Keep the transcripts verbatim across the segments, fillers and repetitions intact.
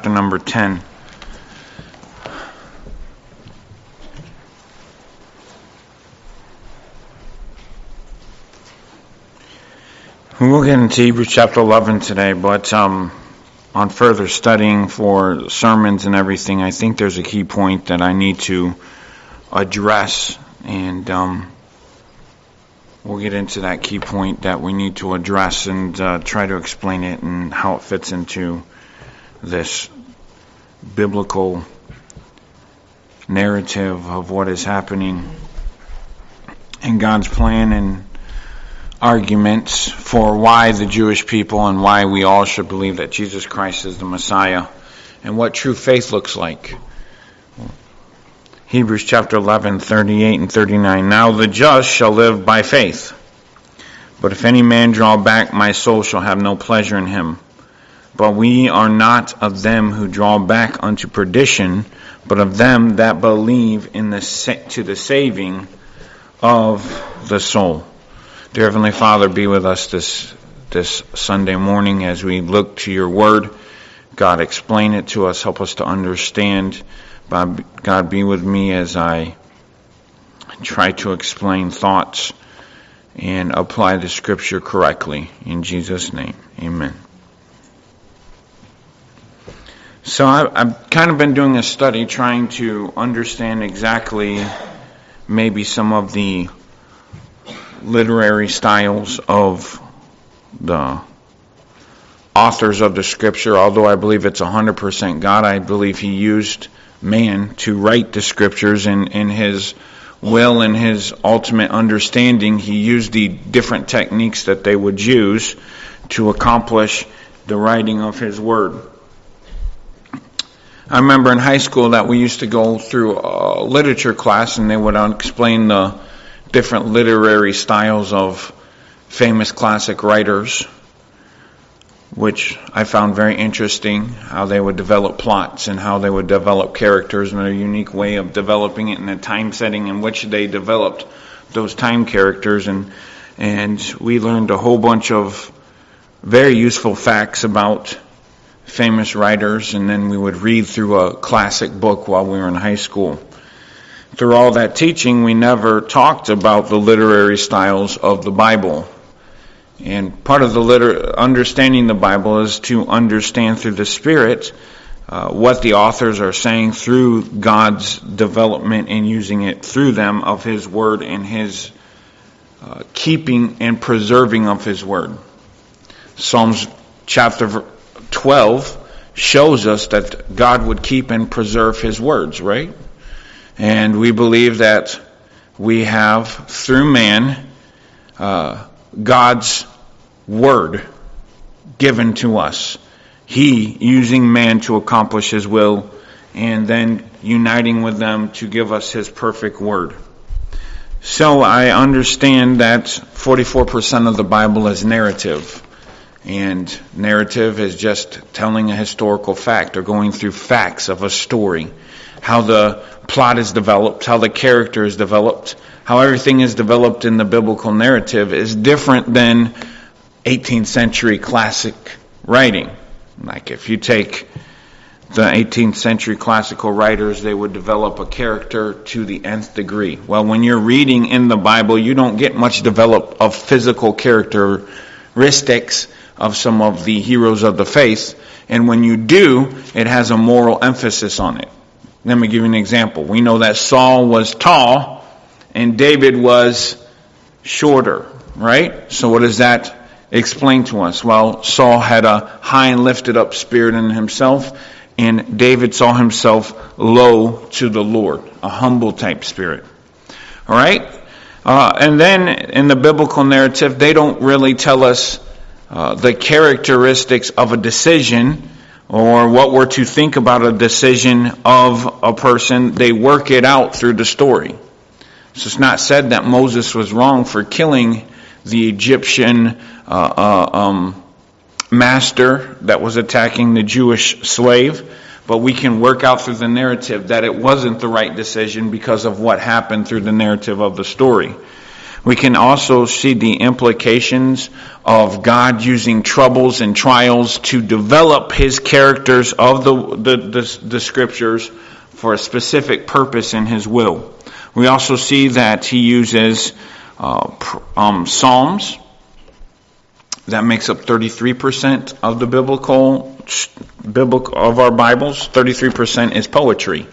chapter number ten. We'll get into Hebrews chapter eleven today, but um, on further studying for sermons and everything, I think there's a key point that I need to address, and um, we'll get into that key point that we need to address and uh, try to explain it and how it fits into this biblical narrative of what is happening in God's plan and arguments for why the Jewish people and why we all should believe that Jesus Christ is the Messiah and what true faith looks like. Hebrews chapter eleven, thirty-eight and thirty-nine. Now the just shall live by faith. But if any man draw back, my soul shall have no pleasure in him. But we are not of them who draw back unto perdition, but of them that believe in the sa- to the saving of the soul. Dear Heavenly Father, be with us this this Sunday morning as we look to your word. God, explain it to us. Help us to understand. God, be with me as I try to explain thoughts and apply the scripture correctly. In Jesus' name, amen. So I, I've kind of been doing a study trying to understand exactly maybe some of the literary styles of the authors of the scripture. Although I believe it's one hundred percent God, I believe he used man to write the scriptures, and in his will and his ultimate understanding, he used the different techniques that they would use to accomplish the writing of his word. I remember in high school that we used to go through a literature class, and they would explain the different literary styles of famous classic writers, which I found very interesting, how they would develop plots and how they would develop characters and their unique way of developing it in a time setting in which they developed those time characters. And and we learned a whole bunch of very useful facts about famous writers, and then we would read through a classic book while we were in high school. Through all that teaching, we never talked about the literary styles of the Bible. And part of the liter- understanding the Bible is to understand through the Spirit uh, what the authors are saying through God's development and using it through them of His Word and His uh, keeping and preserving of His Word. Psalms chapter twelve shows us that God would keep and preserve His words, right? And we believe that we have, through man, uh, God's word given to us. He using man to accomplish his will, and then uniting with them to give us his perfect word. So I understand that forty-four percent of the Bible is narrative. And narrative is just telling a historical fact or going through facts of a story. How the plot is developed, how the character is developed, how everything is developed in the biblical narrative is different than eighteenth century classic writing. Like if you take the eighteenth century classical writers, they would develop a character to the nth degree. Well, when you're reading in the Bible, you don't get much develop of physical characteristics of some of the heroes of the faith. And when you do, it has a moral emphasis on it. Let me give you an example. We know that Saul was tall and David was shorter, right? So what does that explain to us? Well, Saul had a high and lifted up spirit in himself, and David saw himself low to the Lord, a humble type spirit. All right? Uh, and then in the biblical narrative, they don't really tell us uh, the characteristics of a decision or what we're to think about a decision of a person. They work it out through the story. So it's not said that Moses was wrong for killing the Egyptian uh, uh, um, master that was attacking the Jewish slave, but we can work out through the narrative that it wasn't the right decision because of what happened through the narrative of the story. We can also see the implications of God using troubles and trials to develop his characters of the, the, the, the scriptures for a specific purpose in his will. We also see that he uses uh, um, Psalms. That makes up thirty-three percent of the biblical, biblical of our Bibles. thirty-three percent is poetry.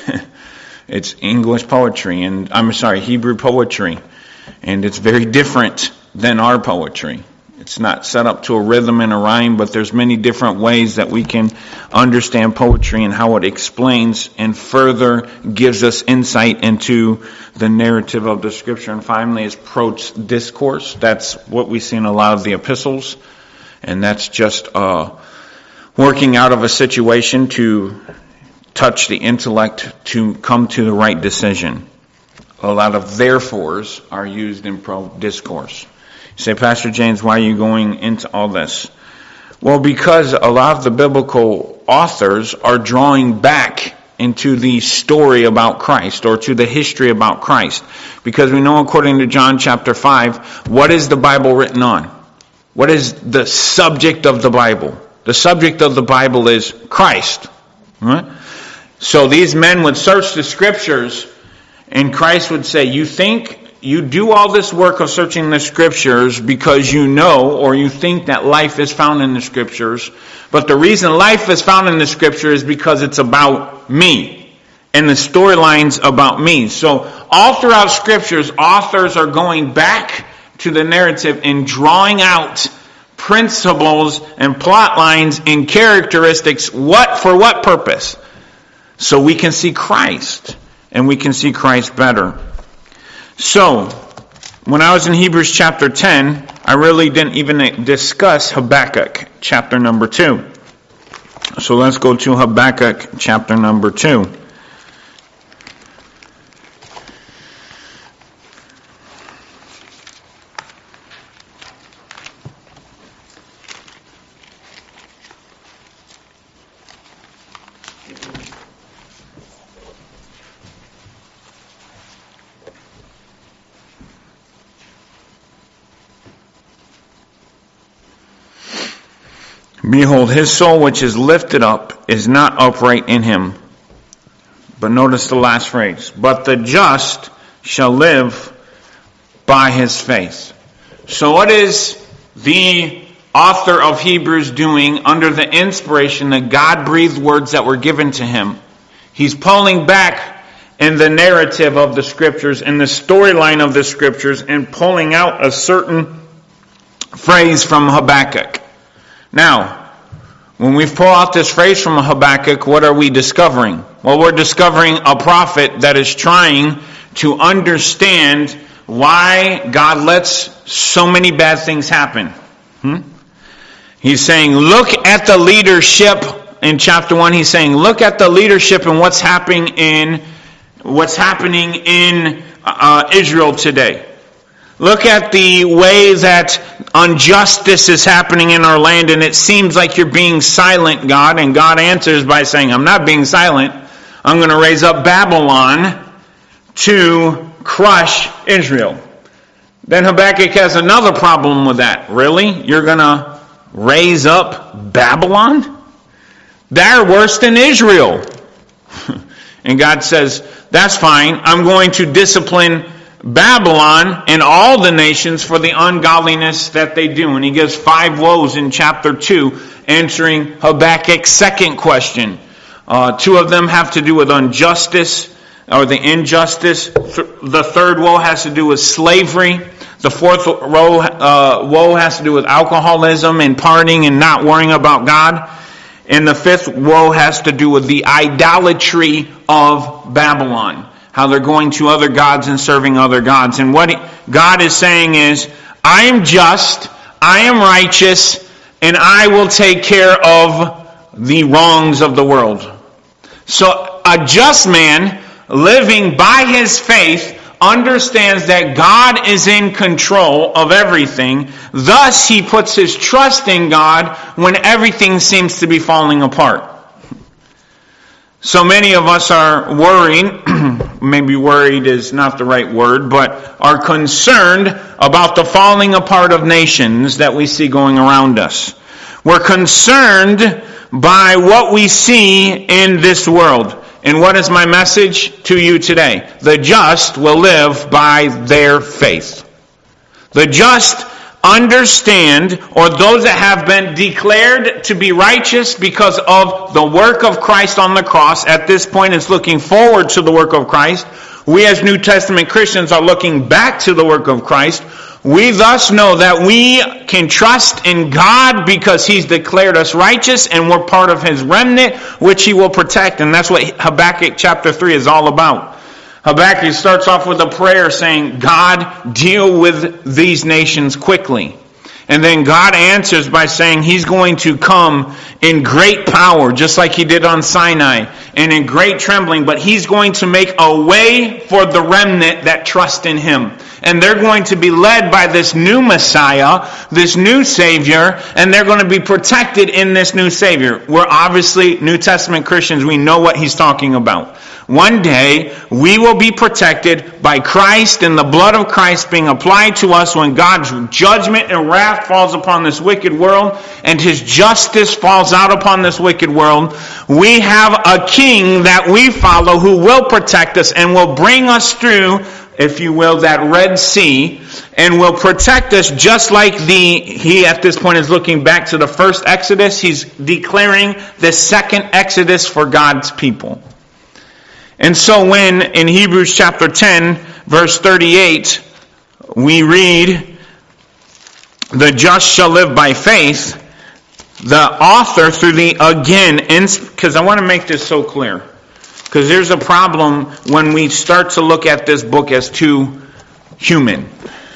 It's English poetry, and I'm sorry, Hebrew poetry. And it's very different than our poetry. It's not set up to a rhythm and a rhyme, but there's many different ways that we can understand poetry and how it explains and further gives us insight into the narrative of the scripture. And finally is prose discourse. That's what we see in a lot of the epistles. And that's just uh, working out of a situation to touch the intellect to come to the right decision. A lot of therefores are used in pro discourse. You say, Pastor James, why are you going into all this? Well, because a lot of the biblical authors are drawing back into the story about Christ or to the history about Christ. Because we know, according to John chapter five, what is the Bible written on? What is the subject of the Bible? The subject of the Bible is Christ. Right? So these men would search the scriptures, and Christ would say, you think you do all this work of searching the scriptures because you know or you think that life is found in the scriptures. But the reason life is found in the scripture is because it's about me. And the storyline's about me. So all throughout scriptures, authors are going back to the narrative and drawing out principles and plot lines and characteristics. What for what purpose? So we can see Christ. And we can see Christ better. So, when I was in Hebrews chapter ten, I really didn't even discuss Habakkuk chapter number two. So let's go to Habakkuk chapter number two. Behold, his soul which is lifted up is not upright in him. But notice the last phrase. But the just shall live by his faith. So what is the author of Hebrews doing under the inspiration, the God-breathed words that were given to him? He's pulling back in the narrative of the scriptures, in the storyline of the scriptures, and pulling out a certain phrase from Habakkuk. Now, when we pull out this phrase from Habakkuk, what are we discovering? Well, we're discovering a prophet that is trying to understand why God lets so many bad things happen. Hmm? He's saying, look at the leadership in chapter one. He's saying, look at the leadership and what's happening in what's happening in uh, Israel today. Look at the way that injustice is happening in our land, and it seems like you're being silent, God. And God answers by saying, I'm not being silent. I'm going to raise up Babylon to crush Israel. Then Habakkuk has another problem with that. Really? You're going to raise up Babylon? They're worse than Israel. And God says, that's fine. I'm going to discipline Babylon and all the nations for the ungodliness that they do. And he gives five woes in chapter two, answering Habakkuk's second question. Uh, two of them have to do with injustice, or the injustice. The third woe has to do with slavery. The fourth woe, uh, woe has to do with alcoholism and partying and not worrying about God. And the fifth woe has to do with the idolatry of Babylon. How they're going to other gods and serving other gods. And what God is saying is, I am just, I am righteous, and I will take care of the wrongs of the world. So a just man living by his faith understands that God is in control of everything. Thus he puts his trust in God when everything seems to be falling apart. So many of us are worried, maybe worried is not the right word, but are concerned about the falling apart of nations that we see going around us. We're concerned by what we see in this world. And what is my message to you today? The just will live by their faith. The just understand, or those that have been declared to be righteous because of the work of Christ on the cross, at this point is looking forward to the work of Christ. We as New Testament Christians are looking back to the work of Christ. We thus know that we can trust in God because He's declared us righteous and we're part of His remnant, which He will protect. And that's what Habakkuk chapter three is all about. Habakkuk starts off with a prayer saying, God, deal with these nations quickly. And then God answers by saying He's going to come in great power, just like He did on Sinai, and in great trembling, but He's going to make a way for the remnant that trust in Him. And they're going to be led by this new Messiah, this new Savior, and they're going to be protected in this new Savior. We're obviously New Testament Christians. We know what He's talking about. One day, we will be protected by Christ and the blood of Christ being applied to us when God's judgment and wrath falls upon this wicked world and His justice falls out upon this wicked world. We have a King that we follow who will protect us and will bring us through, if you will, that Red Sea, and will protect us just like the, he at this point is looking back to the first Exodus. He's declaring the second Exodus for God's people. And so when in Hebrews chapter ten, verse thirty-eight, we read, the just shall live by faith, the author through the, again, because I want to make this so clear. Because there's a problem when we start to look at this book as too human.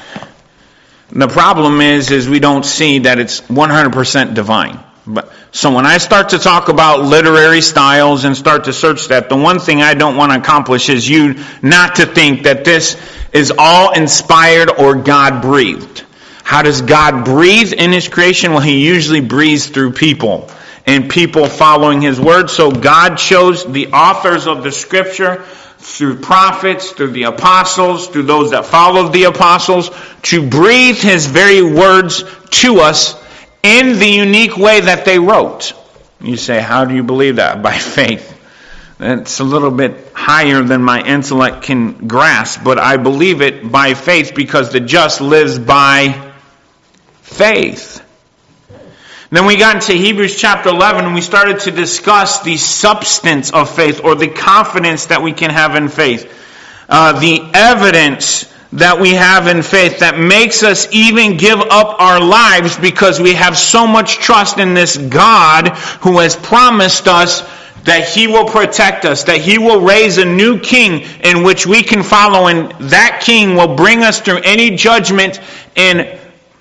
The problem is, is we don't see that it's one hundred percent divine. But so when I start to talk about literary styles and start to search that, the one thing I don't want to accomplish is you not to think that this is all inspired or God-breathed. How does God breathe in His creation? Well, He usually breathes through people and people following His word. So God chose the authors of the Scripture through prophets, through the apostles, through those that followed the apostles, to breathe His very words to us in the unique way that they wrote. You say, how do you believe that? By faith. It's a little bit higher than my intellect can grasp, but I believe it by faith because the just lives by faith. Then we got into Hebrews chapter eleven and we started to discuss the substance of faith, or the confidence that we can have in faith. Uh, the evidence that we have in faith that makes us even give up our lives because we have so much trust in this God who has promised us that He will protect us, that He will raise a new king in which we can follow, and that king will bring us through any judgment and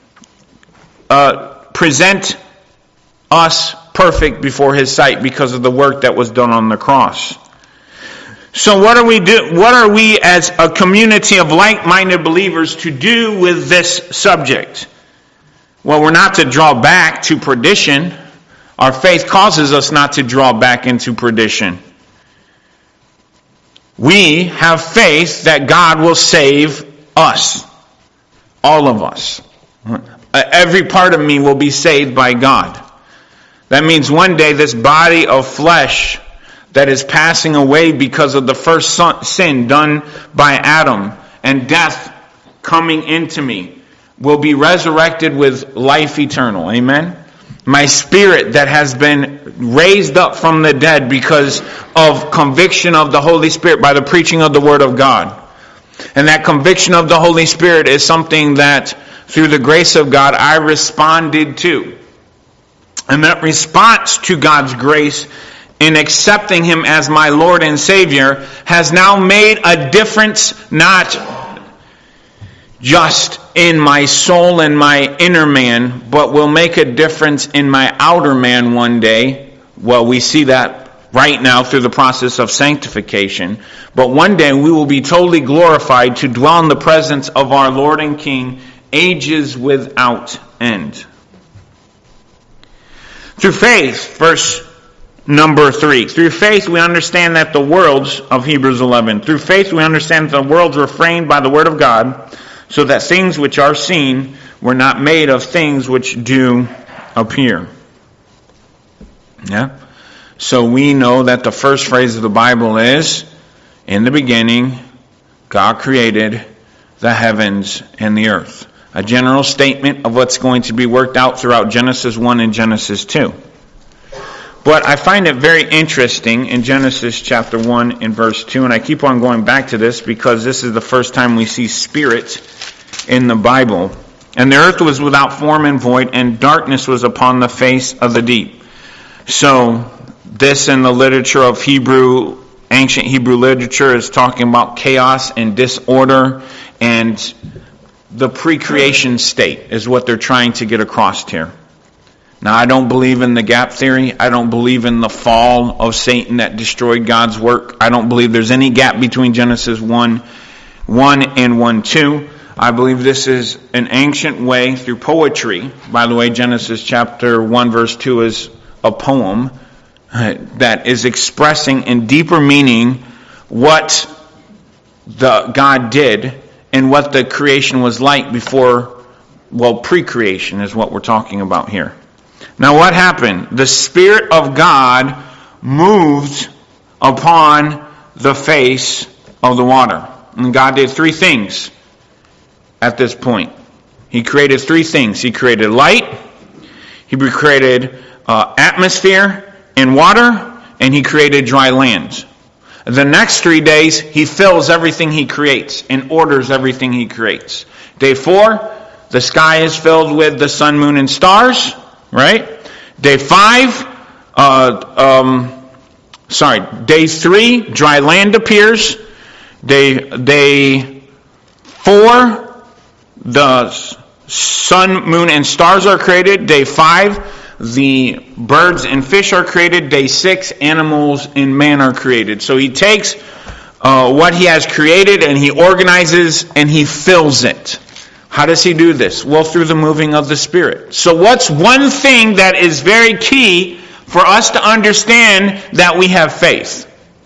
uh, present us perfect before His sight because of the work that was done on the cross. So what are we do? What are we as a community of like-minded believers to do with this subject? Well, we're not to draw back to perdition. Our faith causes us not to draw back into perdition. We have faith that God will save us. All of us. Every part of me will be saved by God. That means one day this body of flesh that is passing away because of the first sin done by Adam and death coming into me will be resurrected with life eternal. Amen? My spirit that has been raised up from the dead because of conviction of the Holy Spirit by the preaching of the Word of God. And that conviction of the Holy Spirit is something that through the grace of God I responded to. And that response to God's grace in accepting Him as my Lord and Savior has now made a difference, not just in my soul and my inner man, but will make a difference in my outer man one day. Well, we see that right now through the process of sanctification. But one day we will be totally glorified to dwell in the presence of our Lord and King, ages without end. Through faith, verse Number three, through faith we understand that the worlds of Hebrews eleven, through faith we understand that the worlds were framed by the word of God, so that things which are seen were not made of things which do appear. Yeah? So we know that the first phrase of the Bible is, in the beginning, God created the heavens and the earth. A general statement of what's going to be worked out throughout Genesis one and Genesis two. But I find it very interesting in Genesis chapter one and verse two, and I keep on going back to this because this is the first time we see spirit in the Bible. And the earth was without form and void, and darkness was upon the face of the deep. So this in the literature of Hebrew, ancient Hebrew literature, is talking about chaos and disorder, and the pre-creation state is what they're trying to get across here. Now, I don't believe in the gap theory. I don't believe in the fall of Satan that destroyed God's work. I don't believe there's any gap between Genesis one, one and one two. I believe this is an ancient way through poetry. By the way, Genesis chapter one verse two is a poem that is expressing in deeper meaning what the God did and what the creation was like before, well, pre-creation is what we're talking about here. Now what happened? The Spirit of God moved upon the face of the water. And God did three things at this point. He created three things. He created light, He created uh, atmosphere and water, and He created dry land. The next three days, He fills everything He creates and orders everything He creates. Day four, the sky is filled with the sun, moon, and stars. Right? Day five, uh, um, sorry, day three, dry land appears. Day, day four, the sun, moon, and stars are created. Day five, the birds and fish are created. Day six, animals and man are created. So He takes uh, what He has created and He organizes and He fills it. How does He do this? Well, through the moving of the Spirit. So what's one thing that is very key for us to understand that we have faith?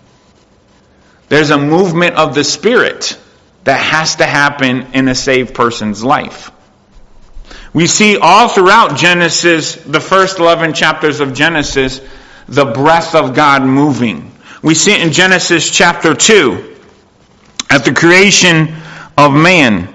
There's a movement of the Spirit that has to happen in a saved person's life. We see all throughout Genesis, the first eleven chapters of Genesis, the breath of God moving. We see it in Genesis chapter two, at the creation of man.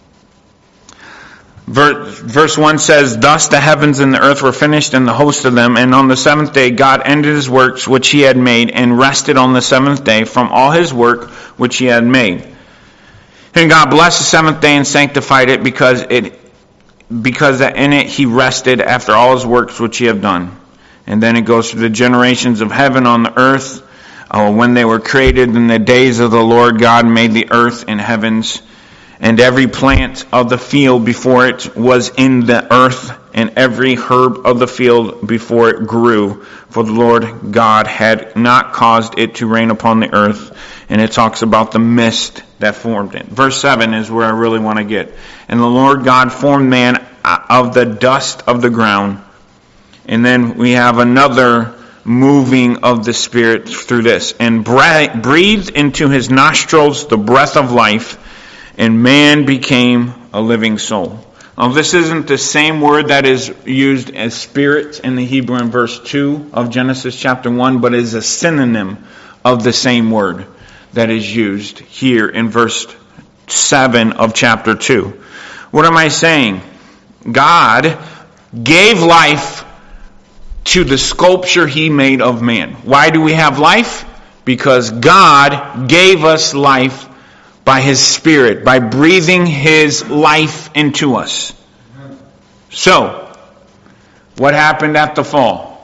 Verse one says, "Thus the heavens and the earth were finished, and the host of them. And on the seventh day God ended His works which He had made, and rested on the seventh day from all His work which He had made. And God blessed the seventh day and sanctified it, because it because that in it He rested after all His works which He had done." And then it goes through the generations of heaven on the earth, uh, when they were created in the days of the Lord God made the earth and heavens. And every plant of the field before it was in the earth, and every herb of the field before it grew. For the Lord God had not caused it to rain upon the earth. And it talks about the mist that formed it. Verse seven is where I really want to get. "And the Lord God formed man of the dust of the ground." And then we have another moving of the Spirit through this. "And breathed into his nostrils the breath of life, and man became a living soul." Now, this isn't the same word that is used as spirit in the Hebrew in verse two of Genesis chapter one, but is a synonym of the same word that is used here in verse seven of chapter two. What am I saying? God gave life to the sculpture He made of man. Why do we have life? Because God gave us life by His Spirit, by breathing His life into us. So, what happened at the fall?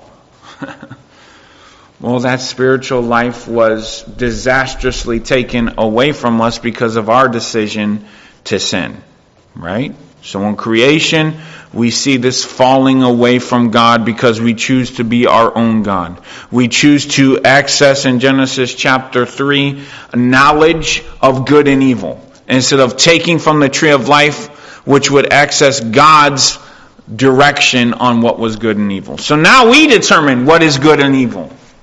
Well, that spiritual life was disastrously taken away from us because of our decision to sin. Right? So in creation, we see this falling away from God because we choose to be our own God. We choose to access in Genesis chapter three knowledge of good and evil, instead of taking from the tree of life, which would access God's direction on what was good and evil. So now we determine what is good and evil.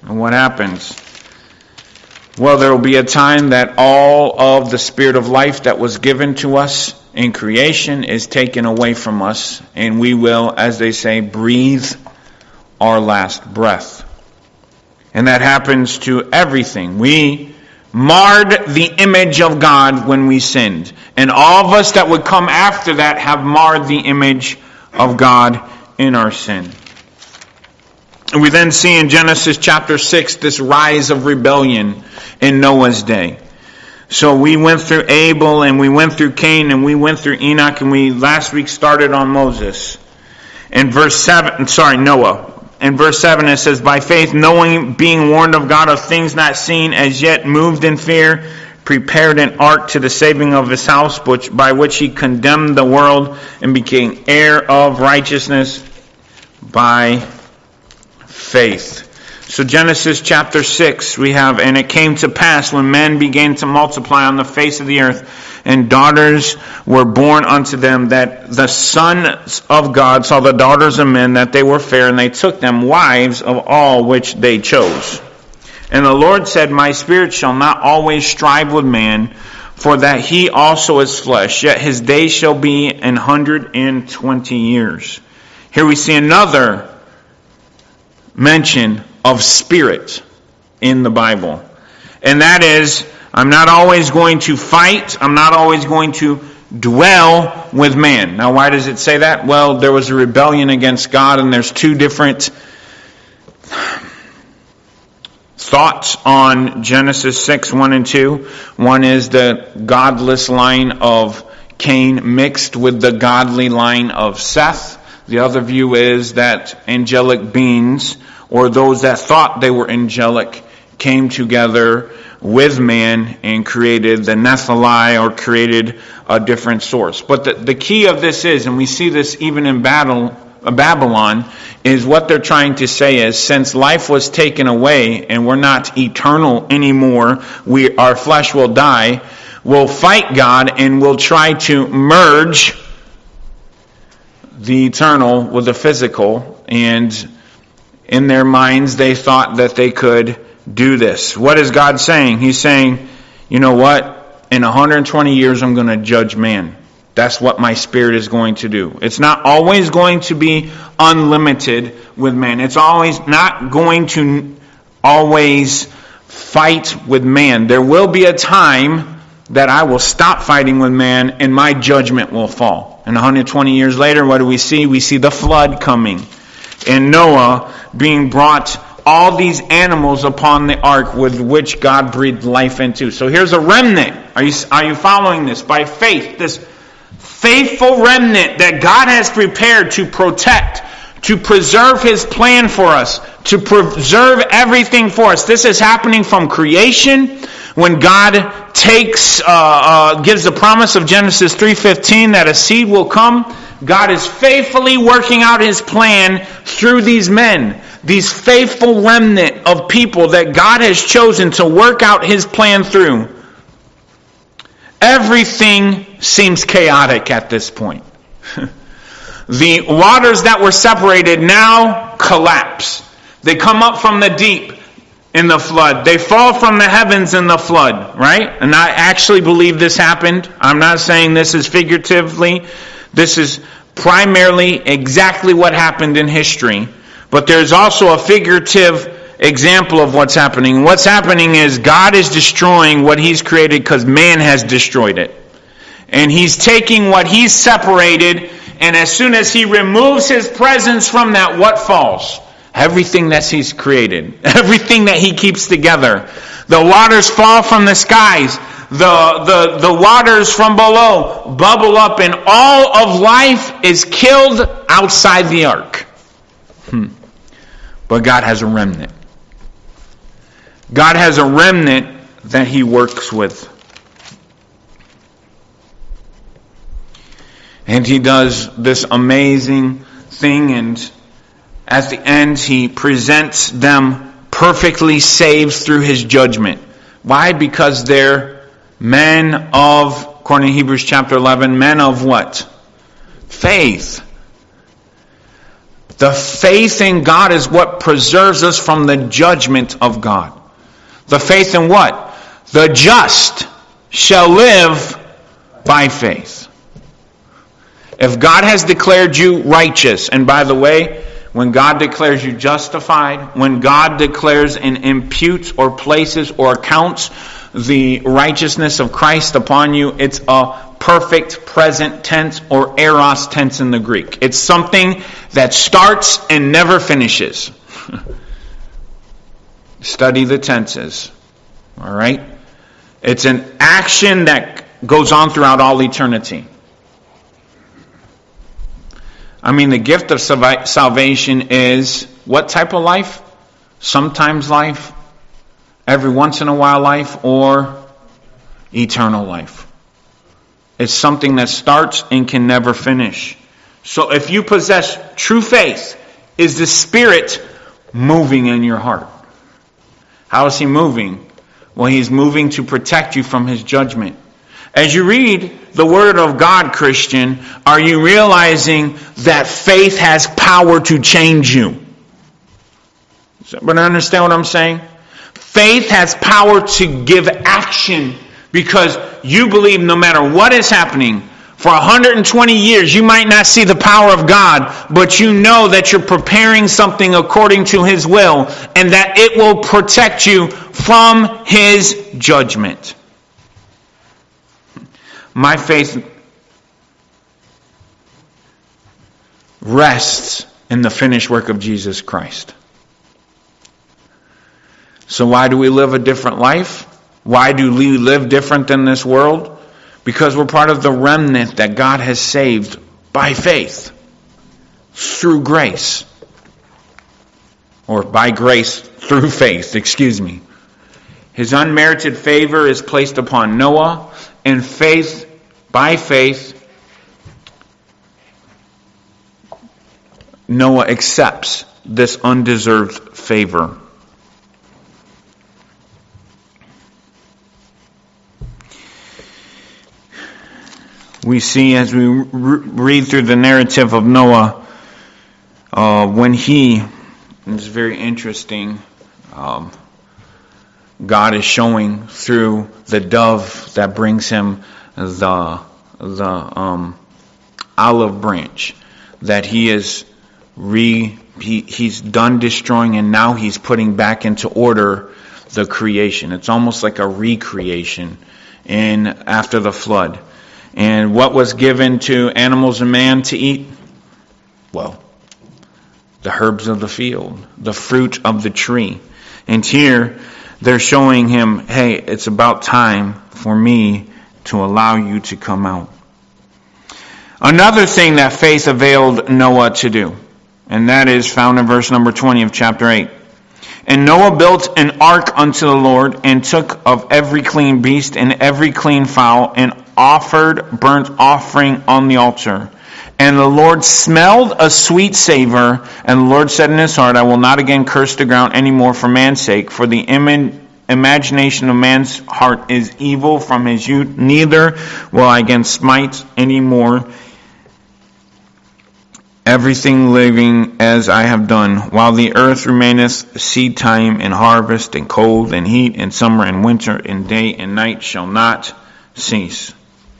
And what happens? Well, there will be a time that all of the spirit of life that was given to us in creation is taken away from us, and we will, as they say, breathe our last breath. And that happens to everything. We marred the image of God when we sinned. And all of us that would come after that have marred the image of God in our sin. And we then see in Genesis chapter six this rise of rebellion in Noah's day. So we went through Abel and we went through Cain and we went through Enoch, and we last week started on Moses. In verse seven, sorry, Noah. In verse seven it says, by faith, knowing, being warned of God of things not seen as yet, moved in fear, prepared an ark to the saving of his house, which, by which he condemned the world and became heir of righteousness by faith. So Genesis chapter six, we have, and it came to pass when men began to multiply on the face of the earth, and daughters were born unto them, that the sons of God saw the daughters of men, that they were fair, and they took them wives of all which they chose. And the Lord said, my spirit shall not always strive with man, for that he also is flesh, yet his days shall be an hundred and twenty years. Here we see another mention of spirit in the Bible. And that is, I'm not always going to fight, I'm not always going to dwell with man. Now why does it say that? Well, there was a rebellion against God, and there's two different thoughts on Genesis six, one and two. One is the godless line of Cain mixed with the godly line of Seth. The other view is that angelic beings, or those that thought they were angelic, came together with man and created the Nephilim, or created a different source. But the, the key of this is, and we see this even in battle, uh, Babylon, is what they're trying to say is, since life was taken away and we're not eternal anymore, we our flesh will die, we'll fight God and we'll try to merge the eternal with the physical. And in their minds, they thought that they could do this. What is God saying? He's saying, you know what? In one hundred twenty years, I'm going to judge man. That's what my spirit is going to do. It's not always going to be unlimited with man. It's always not going to always fight with man. There will be a time that I will stop fighting with man and my judgment will fall. And one hundred twenty years later, what do we see? We see the flood coming. And Noah being brought all these animals upon the ark with which God breathed life into. So here's a remnant. Are you, are you following this? By faith, this faithful remnant that God has prepared to protect, to preserve His plan for us, to preserve everything for us. This is happening from creation, when God takes, uh, uh, gives the promise of Genesis three fifteen that a seed will come. God is faithfully working out His plan through these men, these faithful remnant of people that God has chosen to work out His plan through. Everything seems chaotic at this point. The waters that were separated now collapse. They come up from the deep in the flood. They fall from the heavens in the flood, right? And I actually believe this happened. I'm not saying this is figuratively. This is primarily exactly what happened in history. But there's also a figurative example of what's happening. What's happening is God is destroying what He's created because man has destroyed it. And He's taking what He's separated, and as soon as He removes His presence from that, what falls? Everything that He's created. Everything that He keeps together. The waters fall from the skies. The, the, the waters from below bubble up, and all of life is killed outside the ark. Hmm. But God has a remnant. God has a remnant that He works with. And He does this amazing thing, and at the end He presents them perfectly saved through His judgment. Why? Because they're men of, according to Hebrews chapter eleven, men of what? Faith. The faith in God is what preserves us from the judgment of God. The faith in what? The just shall live by faith. If God has declared you righteous, and by the way, when God declares you justified, when God declares and imputes or places or counts the righteousness of Christ upon you, it's a perfect present tense or eros tense in the Greek. It's something that starts and never finishes. Study the tenses. All right? It's an action that goes on throughout all eternity. I mean, the gift of salvation is what type of life? Sometimes life, every once in a while life, or eternal life. It's something that starts and can never finish. So if you possess true faith, is the Spirit moving in your heart? How is He moving? Well, He's moving to protect you from His judgment. As you read the Word of God, Christian, are you realizing that faith has power to change you? But understand what I'm saying? Faith has power to give action because you believe no matter what is happening, for one hundred twenty years you might not see the power of God, but you know that you're preparing something according to His will and that it will protect you from His judgment. My faith rests in the finished work of Jesus Christ. So why do we live a different life? Why do we live different than this world? Because we're part of the remnant that God has saved by faith, through grace. Or by grace through faith, excuse me. His unmerited favor is placed upon Noah, and faith, by faith, Noah accepts this undeserved favor. We see as we re- read through the narrative of Noah, uh, when he, it's very interesting, um, God is showing through the dove that brings him the the um, olive branch that he is re he, he's done destroying, and now he's putting back into order the creation. It's almost like a recreation in after the flood. And what was given to animals and man to eat? Well, the herbs of the field, the fruit of the tree. And here they're showing him, hey, it's about time for me to allow you to come out. Another thing that faith availed Noah to do, and that is found in verse number twenty of chapter eight. And Noah built an ark unto the Lord, and took of every clean beast and every clean fowl, and offered burnt offering on the altar. And the Lord smelled a sweet savor, and the Lord said in his heart, I will not again curse the ground any more for man's sake, for the im- imagination of man's heart is evil from his youth, neither will I again smite any more everything living as I have done, while the earth remaineth, seed time and harvest and cold and heat and summer and winter and day and night shall not cease.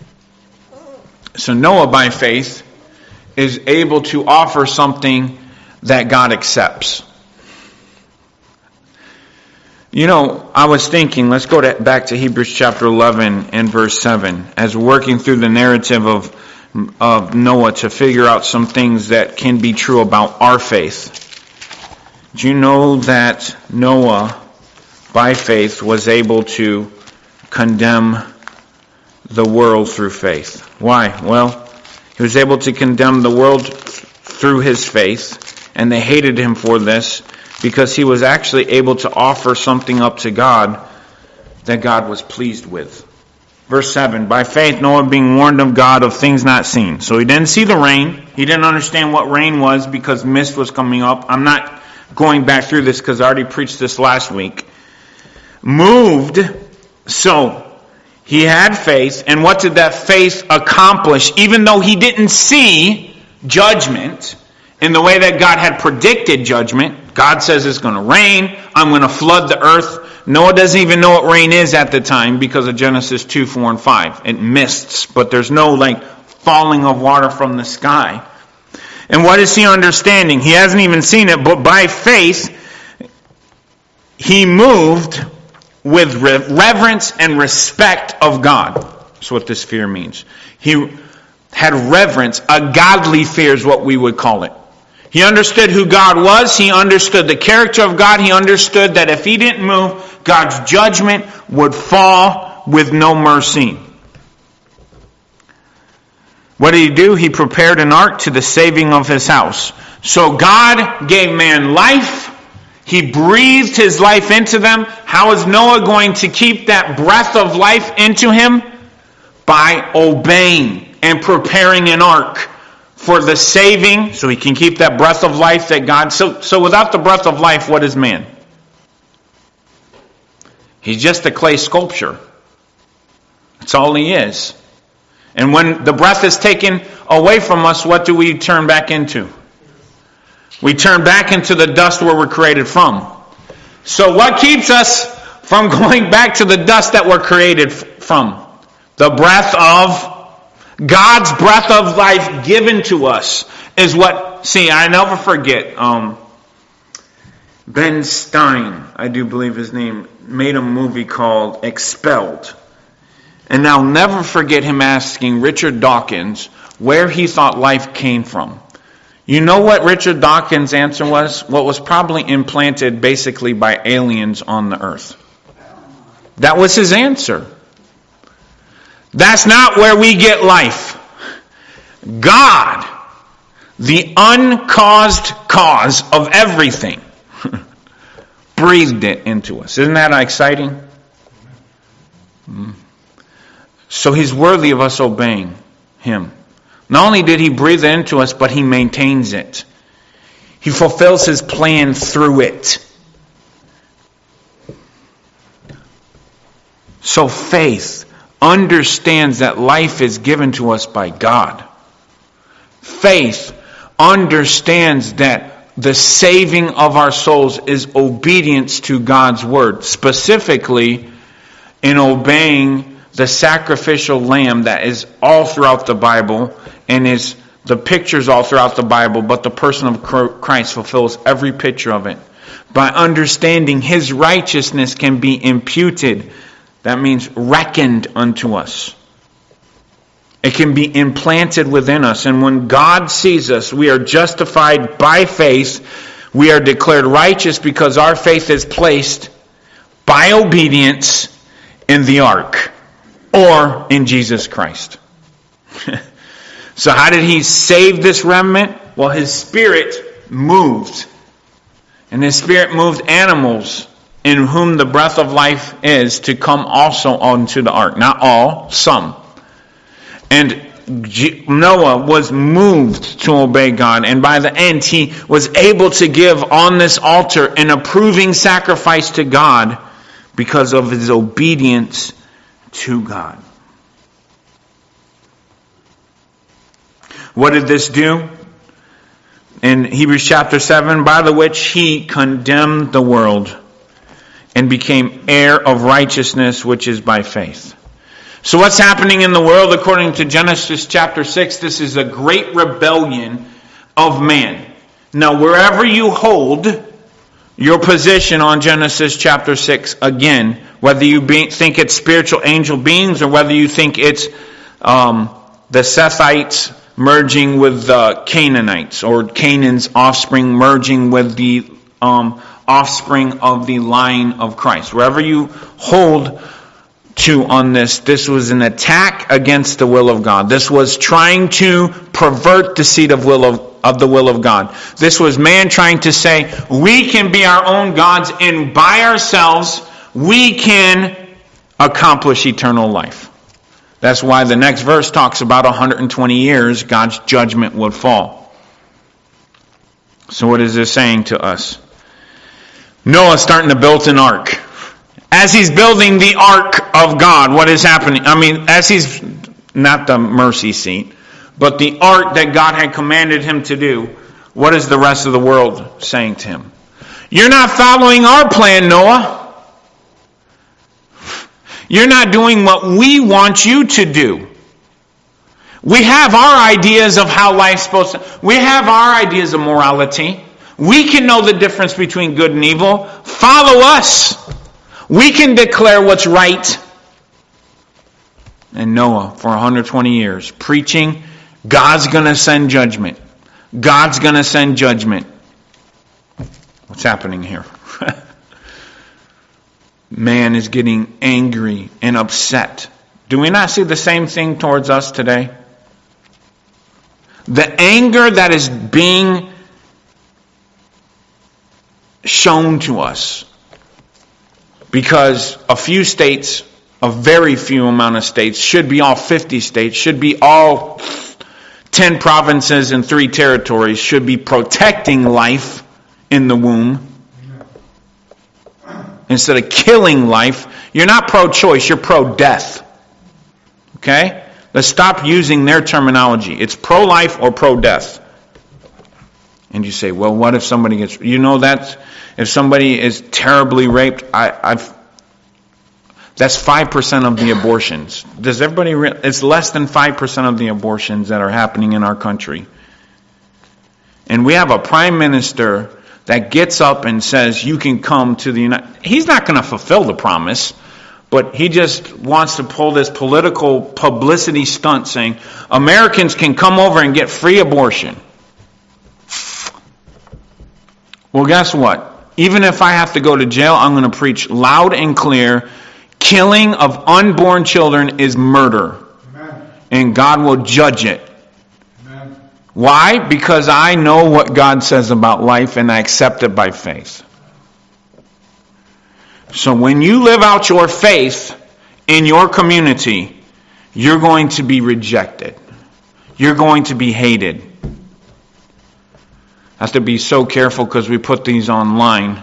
So Noah, by faith, is able to offer something that God accepts. You know, I was thinking, let's go to, back to Hebrews chapter eleven and verse seven, as we're working through the narrative of of Noah to figure out some things that can be true about our faith. Do you know that Noah, by faith, was able to condemn the world through faith? Why? Well, he was able to condemn the world through his faith, and they hated him for this because he was actually able to offer something up to God that God was pleased with. Verse seven, by faith Noah being warned of God of things not seen. So he didn't see the rain. He didn't understand what rain was because mist was coming up. I'm not going back through this because I already preached this last week. Moved, so he had faith. And what did that faith accomplish? Even though he didn't see judgment, in the way that God had predicted judgment. God says it's going to rain. I'm going to flood the earth. Noah doesn't even know what rain is at the time because of Genesis two, four, and five. It mists, but there's no like falling of water from the sky. And what is he understanding? He hasn't even seen it, but by faith, he moved with reverence and respect of God. That's what this fear means. He had reverence. A godly fear is what we would call it. He understood who God was. He understood the character of God. He understood that if he didn't move, God's judgment would fall with no mercy. What did he do? He prepared an ark to the saving of his house. So God gave man life. He breathed his life into them. How is Noah going to keep that breath of life into him? By obeying and preparing an ark for the saving, so he can keep that breath of life that God... So, so without the breath of life, what is man? He's just a clay sculpture. That's all he is. And when the breath is taken away from us, what do we turn back into? We turn back into the dust where we're created from. So what keeps us from going back to the dust that we're created from? The breath of God's breath of life given to us is what, see, I never forget, um, Ben Stein, I do believe his name, made a movie called Expelled. And I'll never forget him asking Richard Dawkins where he thought life came from. You know what Richard Dawkins' answer was? What was probably implanted basically by aliens on the earth. That was his answer. That's not where we get life. God, the uncaused cause of everything, breathed it into us. Isn't that exciting? So he's worthy of us obeying him. Not only did he breathe it into us, but he maintains it. He fulfills his plan through it. So faith understands that life is given to us by God. Faith understands that the saving of our souls is obedience to God's word, specifically in obeying the sacrificial lamb that is all throughout the Bible and is the pictures all throughout the Bible, but the person of Christ fulfills every picture of it. By understanding his righteousness can be imputed. That means reckoned unto us. It can be implanted within us. And when God sees us, we are justified by faith. We are declared righteous because our faith is placed by obedience in the ark or in Jesus Christ. So how did he save this remnant? Well, his spirit moved. And his spirit moved animals in whom the breath of life is to come also onto the ark. Not all, some. And Noah was moved to obey God. And by the end, he was able to give on this altar an approving sacrifice to God because of his obedience to God. What did this do? In Hebrews chapter seven, by the which he condemned the world and became heir of righteousness, which is by faith. So what's happening in the world according to Genesis chapter six? This is a great rebellion of man. Now wherever you hold your position on Genesis chapter six, again, whether you be, think it's spiritual angel beings or whether you think it's um, the Sethites merging with the Canaanites, or Canaan's offspring merging with the um, offspring of the line of Christ. Wherever you hold to on this, this was an attack against the will of God. This was trying to pervert the seat of will of, of the will of God. This was man trying to say, we can be our own gods and by ourselves we can accomplish eternal life. That's why the next verse talks about one hundred twenty years, God's judgment would fall. So what is this saying to us? Noah's starting to build an ark. As he's building the ark of God, what is happening? I mean, as he's, not the mercy seat, but the ark that God had commanded him to do, what is the rest of the world saying to him? You're not following our plan, Noah. You're not doing what we want you to do. We have our ideas of how life's supposed to... We have our ideas of morality. We can know the difference between good and evil. Follow us. We can declare what's right. And Noah, for one hundred twenty years, preaching, God's going to send judgment. God's going to send judgment. What's happening here? Man is getting angry and upset. Do we not see the same thing towards us today? The anger that is being shown to us because a few states, a very few amount of states, should be all fifty states, should be all ten provinces and three territories, should be protecting life in the womb. Instead of killing life, you're not pro-choice, you're pro-death. Okay? Let's stop using their terminology. It's pro-life or pro-death. And you say, well, what if somebody gets... You know that if somebody is terribly raped, I, I've... That's five percent of the abortions. Does everybody... Re- it's less than five percent of the abortions that are happening in our country. And we have a prime minister that gets up and says, you can come to the United... He's not going to fulfill the promise, but he just wants to pull this political publicity stunt saying, Americans can come over and get free abortion. Well, guess what? Even if I have to go to jail, I'm going to preach loud and clear, killing of unborn children is murder. Amen. And God will judge it. Why? Because I know what God says about life and I accept it by faith. So when you live out your faith in your community, you're going to be rejected. You're going to be hated. I have to be so careful because we put these online.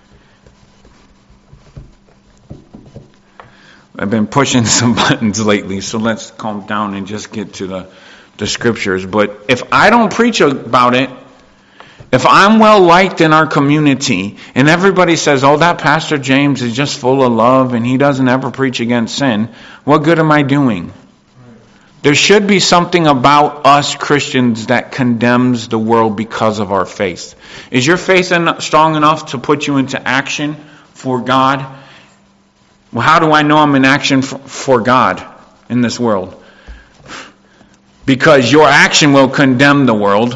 I've been pushing some buttons lately, so let's calm down and just get to the the scriptures. But if I don't preach about it, if I'm well liked in our community and everybody says, oh, that Pastor James is just full of love and he doesn't ever preach against sin, what good am I doing? There should be something about us Christians that condemns the world because of our faith. Is your faith strong enough to put you into action for God? Well, how do I know I'm in action for God in this world? Because your action will condemn the world.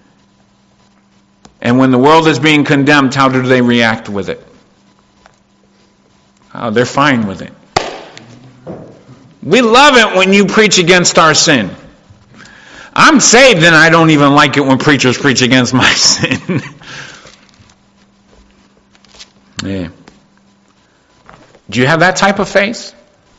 And when the world is being condemned, how do they react with it? Oh, they're fine with it. We love it when you preach against our sin. I'm saved and I don't even like it when preachers preach against my sin. Yeah. Do you have that type of faith?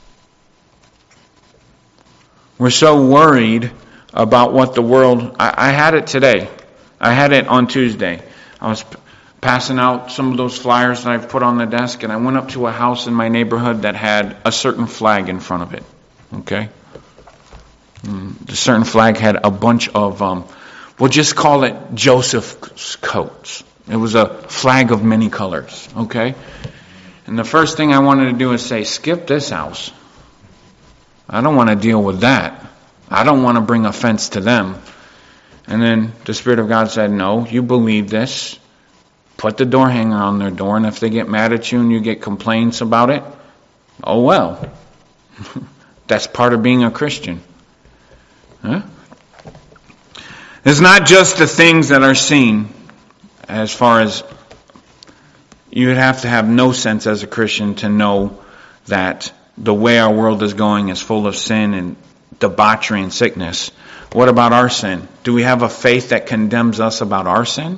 We're so worried about what the world... I, I had it today. I had it on Tuesday. I was p- passing out some of those flyers that I've put on the desk, and I went up to a house in my neighborhood that had a certain flag in front of it. Okay? Mm, the certain flag had a bunch of, um, we'll just call it Joseph's coats. It was a flag of many colors. Okay? And the first thing I wanted to do is say, skip this house. I don't want to deal with that. I don't want to bring offense to them. And then the Spirit of God said, no, you believe this. Put the door hanger on their door, and if they get mad at you and you get complaints about it, oh well. That's part of being a Christian. Huh? It's not just the things that are seen, as far as you would have to have no sense as a Christian to know that the way our world is going is full of sin and debauchery and sickness. What about our sin? Do we have a faith that condemns us about our sin?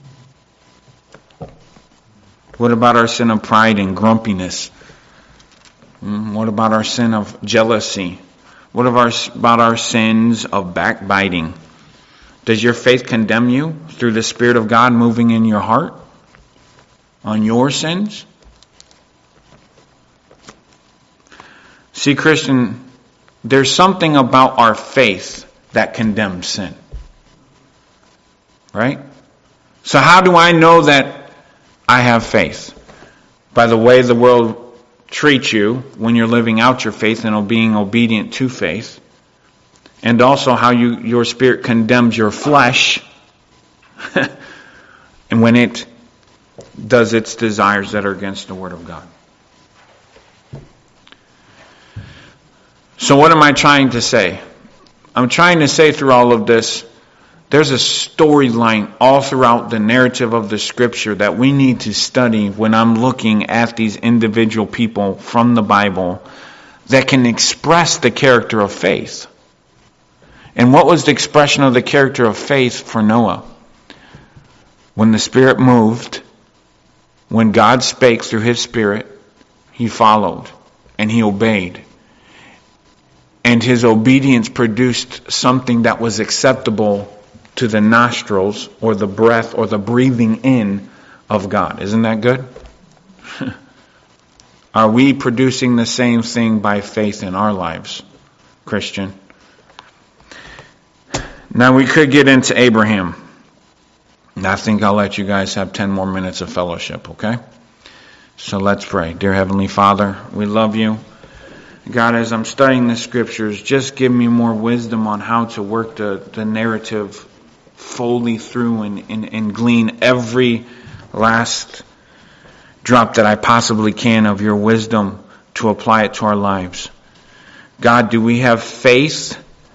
What about our sin of pride and grumpiness? What about our sin of jealousy? What about our sins of backbiting? Does your faith condemn you through the Spirit of God moving in your heart on your sins? See, Christian, there's something about our faith that condemns sin. Right? So how do I know that I have faith? By the way the world treats you when you're living out your faith and being obedient to faith. And also how you your spirit condemns your flesh and when it does its desires that are against the Word of God. So what am I trying to say? I'm trying to say through all of this, there's a storyline all throughout the narrative of the Scripture that we need to study when I'm looking at these individual people from the Bible that can express the character of faith. And what was the expression of the character of faith for Noah? When the Spirit moved, when God spake through His Spirit, he followed and he obeyed. And his obedience produced something that was acceptable to the nostrils or the breath or the breathing in of God. Isn't that good? Are we producing the same thing by faith in our lives, Christian? Now we could get into Abraham. And I think I'll let you guys have ten more minutes of fellowship, okay? So let's pray. Dear Heavenly Father, we love you. God, as I'm studying the Scriptures, just give me more wisdom on how to work the, the narrative fully through and, and, and glean every last drop that I possibly can of your wisdom to apply it to our lives. God, do we have faith?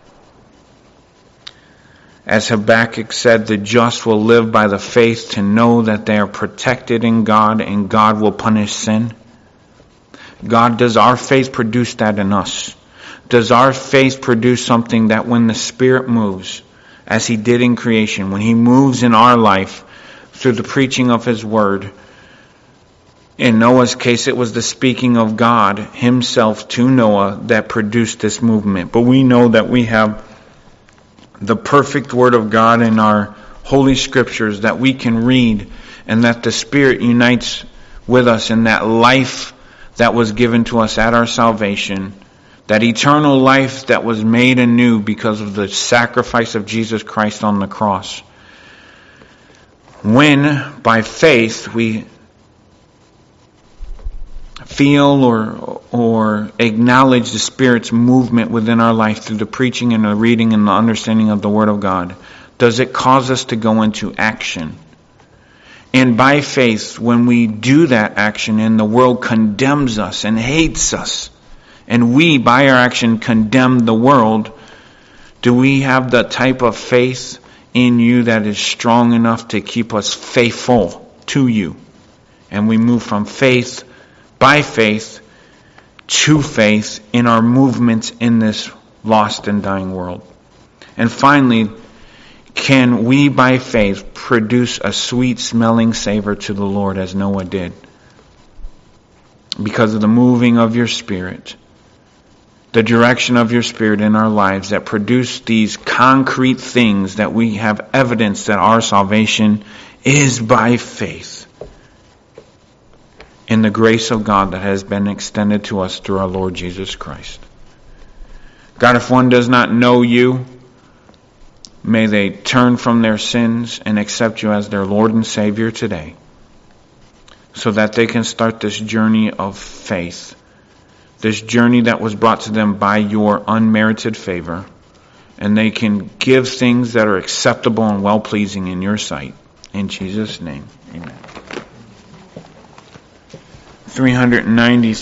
As Habakkuk said, the just will live by the faith to know that they are protected in God and God will punish sin. God, does our faith produce that in us? Does our faith produce something that when the Spirit moves, as He did in creation, when He moves in our life through the preaching of His Word, in Noah's case it was the speaking of God Himself to Noah that produced this movement. But we know that we have the perfect Word of God in our Holy Scriptures that we can read, and that the Spirit unites with us in that life that was given to us at our salvation, that eternal life that was made anew because of the sacrifice of Jesus Christ on the cross. When, by faith, we feel or or acknowledge the Spirit's movement within our life through the preaching and the reading and the understanding of the Word of God, does it cause us to go into action? And by faith, when we do that action and the world condemns us and hates us, and we, by our action, condemn the world, do we have the type of faith in you that is strong enough to keep us faithful to you? And we move from faith, by faith, to faith in our movements in this lost and dying world. And finally, can we by faith produce a sweet smelling savor to the Lord as Noah did? Because of the moving of your Spirit, the direction of your Spirit in our lives that produce these concrete things that we have evidence that our salvation is by faith in the grace of God that has been extended to us through our Lord Jesus Christ. God, if one does not know you, may they turn from their sins and accept you as their Lord and Savior today, so that they can start this journey of faith, this journey that was brought to them by your unmerited favor, and they can give things that are acceptable and well-pleasing in your sight. In Jesus' name, amen. three hundred ninety